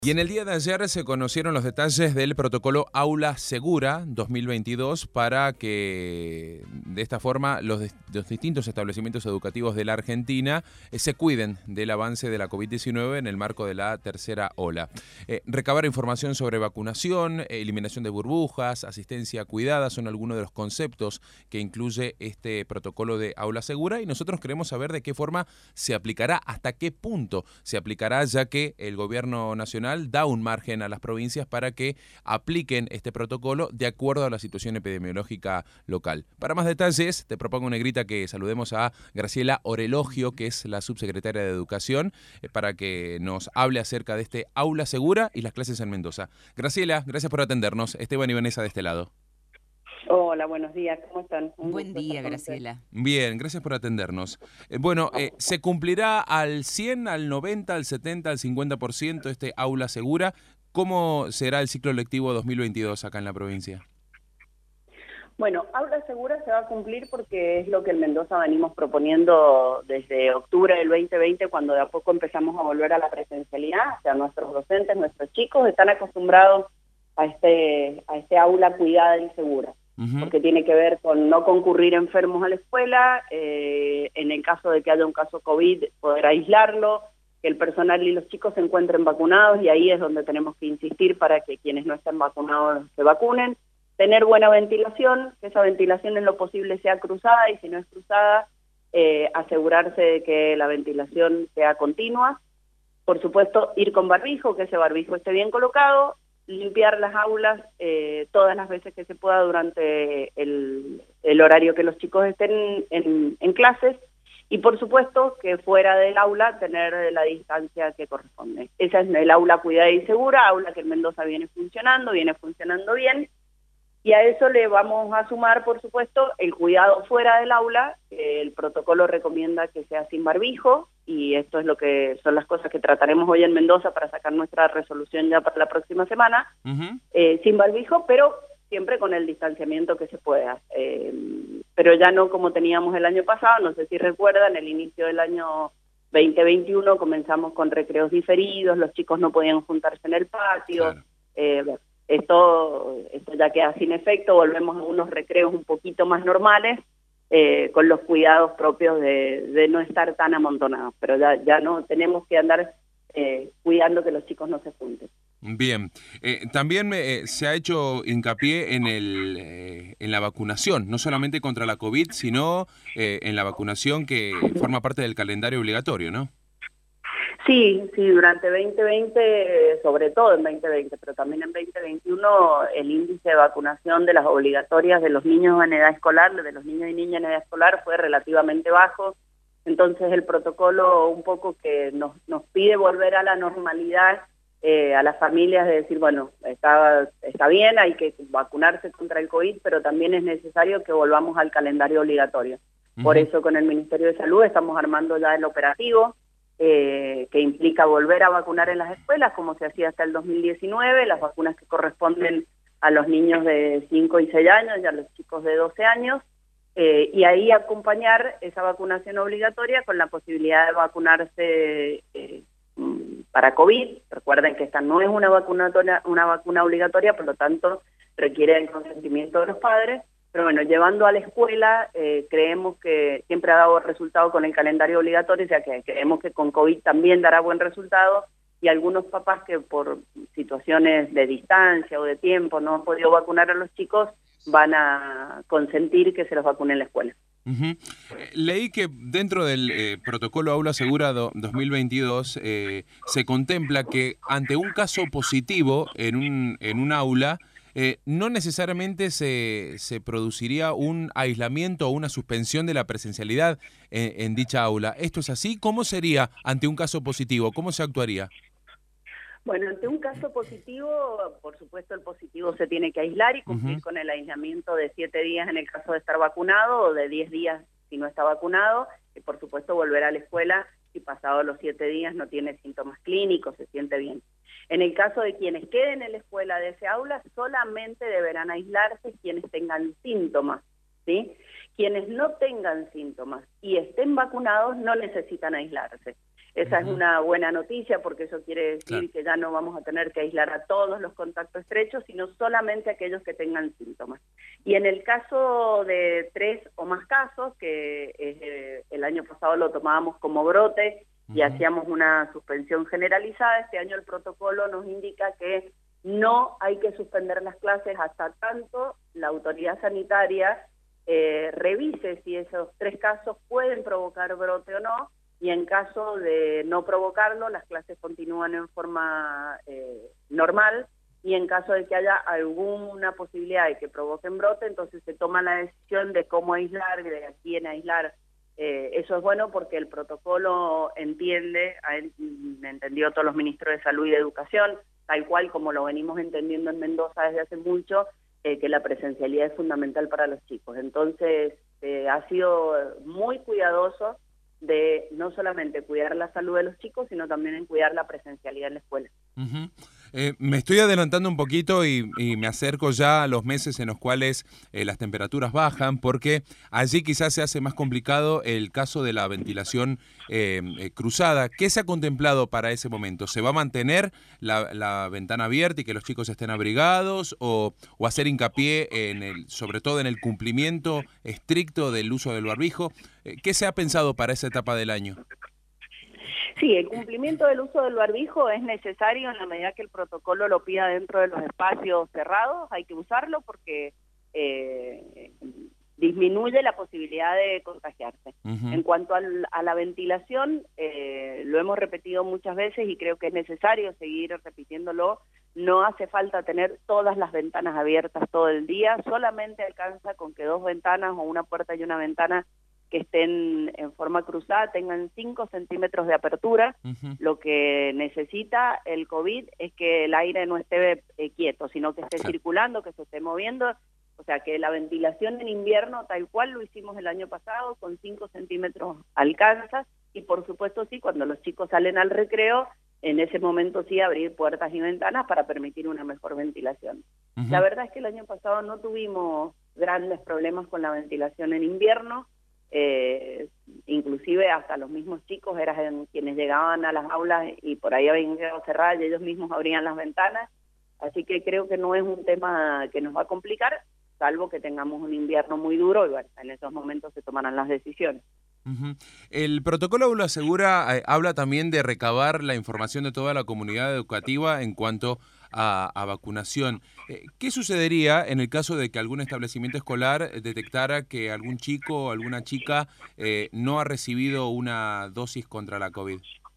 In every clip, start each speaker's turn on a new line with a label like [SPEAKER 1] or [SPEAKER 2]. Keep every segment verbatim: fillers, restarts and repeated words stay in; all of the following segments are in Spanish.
[SPEAKER 1] Y en el día de ayer se conocieron los detalles del protocolo Aula Segura dos mil veintidós para que de esta forma los, de, los distintos establecimientos educativos de la Argentina eh, se cuiden del avance de la COVID diecinueve en el marco de la tercera ola. Eh, recabar información sobre vacunación, eliminación de burbujas, asistencia cuidada son algunos de los conceptos que incluye este protocolo de Aula Segura y nosotros queremos saber de qué forma se aplicará, hasta qué punto se aplicará, ya que el gobierno nacional da un margen a las provincias para que apliquen este protocolo de acuerdo a la situación epidemiológica local. Para más detalles, te propongo, Negrita, que saludemos a Graciela Orelogio, que es la subsecretaria de Educación, eh, para que nos hable acerca de este Aula Segura y las clases en Mendoza. Graciela, gracias por atendernos. Esteban y Vanessa de este lado.
[SPEAKER 2] Hola, buenos días, ¿cómo están? Un
[SPEAKER 3] Buen día, Graciela.
[SPEAKER 1] Bien, gracias por atendernos. Eh, bueno, eh, ¿se cumplirá al cien, al noventa, al setenta, al cincuenta por ciento este Aula Segura? ¿Cómo será el ciclo lectivo dos mil veintidós acá en la provincia?
[SPEAKER 2] Bueno, Aula Segura se va a cumplir porque es lo que en Mendoza venimos proponiendo desde octubre del veinte veinte, cuando de a poco empezamos a volver a la presencialidad. O sea, nuestros docentes, nuestros chicos están acostumbrados a este, a este aula cuidada y segura. Porque tiene que ver con no concurrir enfermos a la escuela, eh, en el caso de que haya un caso COVID, poder aislarlo, que el personal y los chicos se encuentren vacunados, y ahí es donde tenemos que insistir para que quienes no estén vacunados se vacunen. Tener buena ventilación, que esa ventilación en lo posible sea cruzada, y si no es cruzada, eh, asegurarse de que la ventilación sea continua. Por supuesto, ir con barbijo, que ese barbijo esté bien colocado, limpiar las aulas eh, todas las veces que se pueda durante el, el horario que los chicos estén en, en clases, y por supuesto que fuera del aula tener la distancia que corresponde. Esa es el aula cuidada y segura, aula que en Mendoza viene funcionando, viene funcionando bien, y a eso le vamos a sumar, por supuesto, el cuidado fuera del aula. El protocolo recomienda que sea sin barbijo, y esto es lo que son las cosas que trataremos hoy en Mendoza para sacar nuestra resolución ya para la próxima semana. Uh-huh. eh, sin barbijo, pero siempre con el distanciamiento que se pueda. Eh, pero ya no como teníamos el año pasado. No sé si recuerdan, el inicio del año veinte veintiuno comenzamos con recreos diferidos, los chicos no podían juntarse en el patio. Claro. Eh, Esto, esto ya queda sin efecto, volvemos a unos recreos un poquito más normales, eh, con los cuidados propios de, de no estar tan amontonados, pero ya, ya no tenemos que andar eh, cuidando que los chicos no se junten.
[SPEAKER 1] Bien, eh, también eh, se ha hecho hincapié en, el, eh, en la vacunación, no solamente contra la COVID, sino eh, en la vacunación que forma parte del calendario obligatorio, ¿no?
[SPEAKER 2] Sí, sí, durante veinte veinte, sobre todo en veinte veinte, pero también en veinte veintiuno, el índice de vacunación de las obligatorias de los niños en edad escolar, de los niños y niñas en edad escolar, fue relativamente bajo. Entonces el protocolo un poco que nos, nos pide volver a la normalidad, eh, a las familias, de decir, bueno, está, está bien, hay que vacunarse contra el COVID, pero también es necesario que volvamos al calendario obligatorio. Uh-huh. Por eso con el Ministerio de Salud estamos armando ya el operativo, Eh, que implica volver a vacunar en las escuelas, como se hacía hasta el dos mil diecinueve, las vacunas que corresponden a los niños de cinco y seis años y a los chicos de doce años, eh, y ahí acompañar esa vacunación obligatoria con la posibilidad de vacunarse eh, para COVID. Recuerden que esta no es una, vacunatoria, una vacuna obligatoria, por lo tanto requiere el consentimiento de los padres. Pero bueno, llevando a la escuela, eh, creemos que siempre ha dado resultado con el calendario obligatorio, o sea que creemos que con COVID también dará buen resultado, y algunos papás que por situaciones de distancia o de tiempo no han podido vacunar a los chicos, van a consentir que se los vacune en la escuela.
[SPEAKER 1] Uh-huh. Leí que dentro del eh, protocolo Aula Segura do, dos mil veintidós eh, se contempla que ante un caso positivo en un, en un aula, Eh, no necesariamente se, se produciría un aislamiento o una suspensión de la presencialidad en, en dicha aula. ¿Esto es así? ¿Cómo sería ante un caso positivo? ¿Cómo se actuaría?
[SPEAKER 2] Bueno, ante un caso positivo, por supuesto el positivo se tiene que aislar y cumplir uh-huh. con el aislamiento de siete días en el caso de estar vacunado, o de diez días si no está vacunado, y por supuesto volver a la escuela si pasados los siete días no tiene síntomas clínicos, se siente bien. En el caso de quienes queden en la escuela de ese aula, solamente deberán aislarse quienes tengan síntomas, ¿sí? Quienes no tengan síntomas y estén vacunados no necesitan aislarse. Esa
[SPEAKER 1] Uh-huh.
[SPEAKER 2] es una buena noticia porque eso quiere decir
[SPEAKER 1] Claro.
[SPEAKER 2] que ya no vamos a tener que aislar a todos los contactos estrechos, sino solamente a aquellos que tengan síntomas. Y en el caso de tres o más casos, que eh, el año pasado lo tomábamos como brote y
[SPEAKER 1] Uh-huh.
[SPEAKER 2] hacíamos una suspensión generalizada, este año el protocolo nos indica que no hay que suspender las clases hasta tanto la autoridad sanitaria eh, revise si esos tres casos pueden provocar brote o no, y en caso de no provocarlo, las clases continúan en forma eh, normal, y en caso de que haya alguna posibilidad de que provoquen brote, entonces se toma la decisión de cómo aislar, de a quién aislar. Eh, eso es bueno porque el protocolo entiende, ha entendido todos los ministros de Salud y de Educación, tal cual como lo venimos entendiendo en Mendoza desde hace mucho, eh, que la presencialidad es fundamental para los chicos. Entonces, eh, ha sido muy cuidadoso de no solamente cuidar la salud de los chicos, sino también en cuidar la presencialidad en la escuela.
[SPEAKER 1] Uh-huh. Eh, me estoy adelantando un poquito y, y me acerco ya a los meses en los cuales eh, las temperaturas bajan, porque allí quizás se hace más complicado el caso de la ventilación eh, eh, cruzada. ¿Qué se ha contemplado para ese momento? ¿Se va a mantener la, la ventana abierta y que los chicos estén abrigados, o, o hacer hincapié en el, sobre todo en el cumplimiento estricto del uso del barbijo? Eh, ¿Qué se ha pensado para esa etapa del año?
[SPEAKER 2] Sí, el cumplimiento del uso del barbijo es necesario en la medida que el protocolo lo pida dentro de los espacios cerrados. Hay que usarlo porque eh, disminuye la posibilidad de contagiarse. Uh-huh. En cuanto al, a la ventilación, eh, lo hemos repetido muchas veces y creo que es necesario seguir repitiéndolo. No hace falta tener todas las ventanas abiertas todo el día, solamente alcanza con que dos ventanas o una puerta y una ventana que estén en forma cruzada tengan cinco centímetros de apertura. Uh-huh. Lo que necesita el COVID es que el aire no esté eh, quieto, sino que esté sí. circulando, que se esté moviendo. O sea, que la ventilación en invierno, tal cual lo hicimos el año pasado, con cinco centímetros alcanza. Y por supuesto, sí, cuando los chicos salen al recreo, en ese momento sí abrir puertas y ventanas para permitir una mejor ventilación. Uh-huh. La verdad es que el año pasado no tuvimos grandes problemas con la ventilación en invierno. Eh, inclusive hasta los mismos chicos eran quienes llegaban a las aulas y por ahí habían quedado cerradas y ellos mismos abrían las ventanas, así que creo que no es un tema que nos va a complicar, salvo que tengamos un invierno muy duro y bueno, en esos momentos se tomarán las decisiones.
[SPEAKER 1] Uh-huh. El protocolo Aula Segura eh, habla también de recabar la información de toda la comunidad educativa en cuanto a, a vacunación. Eh, ¿Qué sucedería en el caso de que algún establecimiento escolar detectara que algún chico o alguna chica eh, no ha recibido una dosis contra la COVID?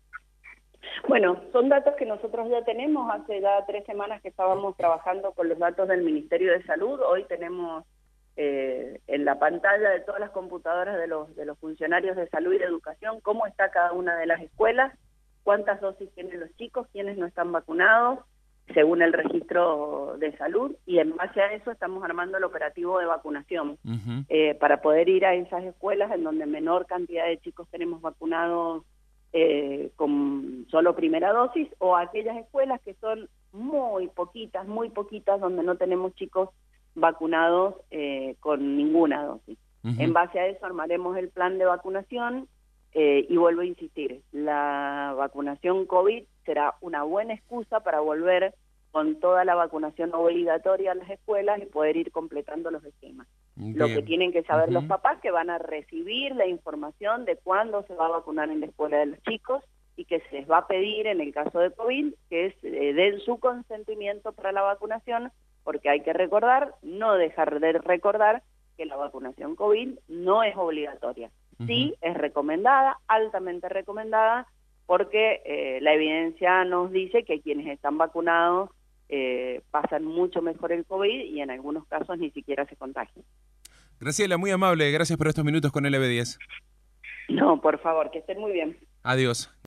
[SPEAKER 2] Bueno, son datos que nosotros ya tenemos. Hace ya tres semanas que estábamos trabajando con los datos del Ministerio de Salud. Hoy tenemos Eh, en la pantalla de todas las computadoras de los, de los funcionarios de salud y de educación cómo está cada una de las escuelas, cuántas dosis tienen los chicos, quiénes no están vacunados, según el registro de salud, y en base a eso estamos armando el operativo de vacunación, uh-huh. eh, para poder ir a esas escuelas en donde menor cantidad de chicos tenemos vacunados eh, con solo primera dosis, o aquellas escuelas que son muy poquitas, muy poquitas, donde no tenemos chicos vacunados eh, con ninguna dosis. Uh-huh. En base a eso armaremos el plan de vacunación eh, y vuelvo a insistir, la vacunación COVID será una buena excusa para volver con toda la vacunación obligatoria a las escuelas y poder ir completando los esquemas. Bien. Lo que tienen que saber uh-huh. los papás que van a recibir la información de cuándo se va a vacunar en la escuela de los chicos y que se les va a pedir en el caso de COVID que es, eh, den su consentimiento para la vacunación, porque hay que recordar, no dejar de recordar que la vacunación COVID no es obligatoria. Uh-huh. Sí es recomendada, altamente recomendada, porque eh, la evidencia nos dice que quienes están vacunados eh, pasan mucho mejor el COVID y en algunos casos ni siquiera se contagian.
[SPEAKER 1] Graciela, muy amable, gracias por estos minutos con L B diez.
[SPEAKER 2] No, por favor, que estén muy bien.
[SPEAKER 1] Adiós.